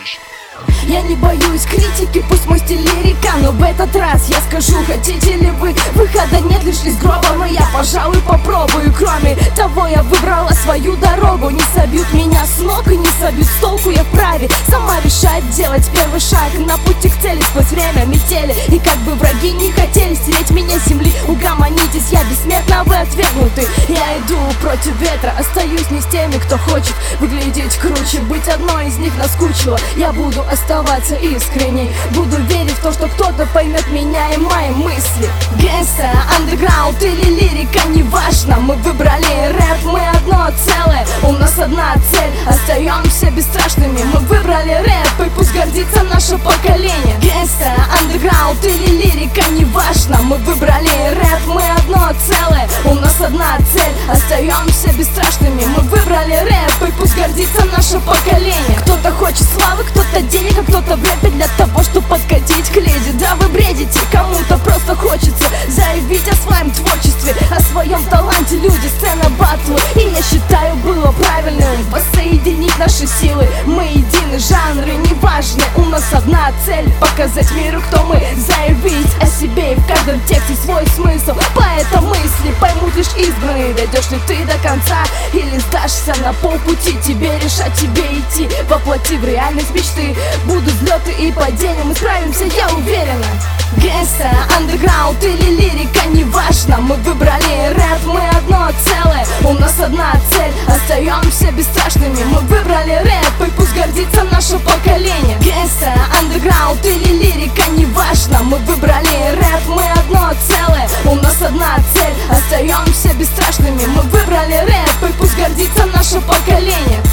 Я не боюсь критики, пусть мой стиль лирика, но в этот раз я скажу: хотите ли вы выхода, нет лишь из гроба. Но я, пожалуй, попробую. Кроме того, я выбрала свою дорогу. Не собьют меня с ног и не собьют с толку. Я вправе сама решать, делать первый шаг на пути к цели сквозь время метели. И как бы враги не хотели стереть меня с земли, угомонитесь, я бессмертна, вы отвергнуты. Я иду против ветра, остаюсь не с теми, кто хочет выглядеть круче. Быть одной из них наскучило. Я буду оставаться искренней, буду верить в то, что кто-то поймет меня и мои мысли. Гэнгста, андеграунд или лирика, неважно. Мы выбрали рэп, мы одно целое, у нас одна цель, остаемся бесстрашными. Мы выбрали рэп, и пусть гордится наше поколение. Гэнгста, андеграунд или лирика, неважно. Мы выбрали рэп, мы одно целое, у нас одна цель, остаемся бесстрашными. Мы выбрали рэп, и пусть гордится наше поколение. Кто-то хочет славы, кто-то денег, а кто-то в рэпе для того, чтобы подкатить к леди. Да вы бредите, кому-то просто хочется заявить о своем творчестве, о своем таланте. Люди, сцена, батлы, и я считаю, было правильным воссоединить наши силы. Мы едины, жанры неважны, у нас одна цель — показать миру, кто мы, заявить о себе, и в каждом тексте свой смысл. Поэтому мысли поймут лишь избранные. Дойдешь ли ты до конца или сдашься на полпути? Тебе решать, тебе идти, воплоти в реальность мечты. Будут взлеты и падения, мы справимся, я уверена. Гэнгста, андеграунд или лирика, неважно. Мы выбрали рэп, мы одно целое, у нас одна цель, остаемся бесстрашными. Мы выбрали рэп, и пусть гордится наше поколение. Гэнгста, андеграунд или лирика, неважно. Мы выбрали рэп, мы одно целое, у нас одна цель, остаемся бесстрашными. Мы выбрали рэп, и пусть гордится наше поколение.